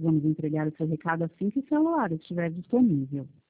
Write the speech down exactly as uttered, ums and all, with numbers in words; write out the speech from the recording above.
Vamos entregar o seu recado assim que o celular estiver disponível.